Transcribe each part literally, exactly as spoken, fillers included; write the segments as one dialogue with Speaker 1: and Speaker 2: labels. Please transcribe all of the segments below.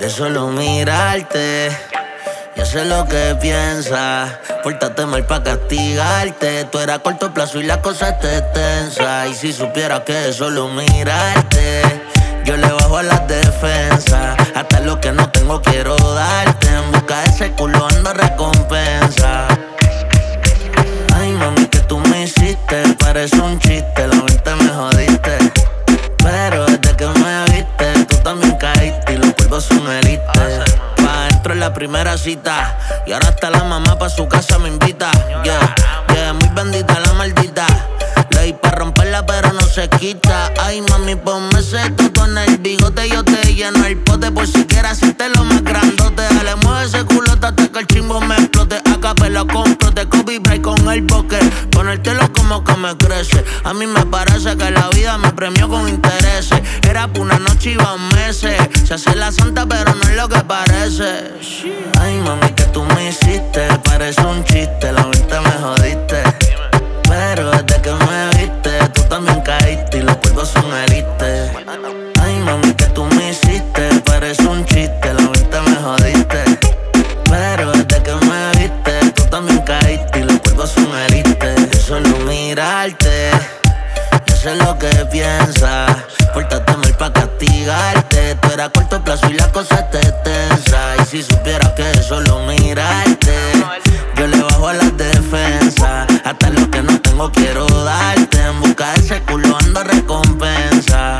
Speaker 1: De solo mirarte, ya sé lo que piensas. Pórtate mal pa' castigarte. Tú eras corto plazo y la cosa te tensa. Y si supieras que de solo mirarte, yo le bajo a las defensas. Hasta lo que no tengo quiero darte. En busca de ese culo ando recompensa. Ay, mami, que tú me hiciste, parece un chiste. La mente me jodiste, pero desde que me viste, tú también caíste y los polvos son elite. Pa' dentro en la primera cita, y ahora hasta la mamá pa' su casa me invita. Yeah, yeah, muy bendita la maldita. Le di pa' romperla pero no se quita. Ay, mami, ponme ese toto en el bigote. Yo te lleno el pote por si quieres hacerte lo más grandote. Dale, mueve ese culote hasta que el chimbo me explote. A capela compro, te copy break con el poker. Ponértelo como que me crece. A mí me parece que la vida me premió con intereses. Era por una noche y van meses. Se hace la santa pero no es lo que parece. Ay, mami, que tú me hiciste, parece un chiste. La mente me jodiste, pero desde que me viste, tú también caíste y los polvos son elite. Ay, mami, que tú me hiciste, parece un chiste. La mente me jodiste, pero desde que me viste, tú también caíste y los polvos son elite. De solo mirarte, yo sé lo que piensas. Pórtate mal pa' castigarte. Tú eras corto plazo y la cosa te tensa. Y si supieras que de solo mirarte, yo le bajo a las defensas. Hasta lo que no tengo quiero darte. En busca de ese culo ando recompensa.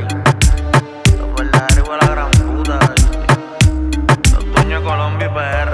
Speaker 2: Los verdaderos igual a la gran puta. Los dueños de Colombia y P R.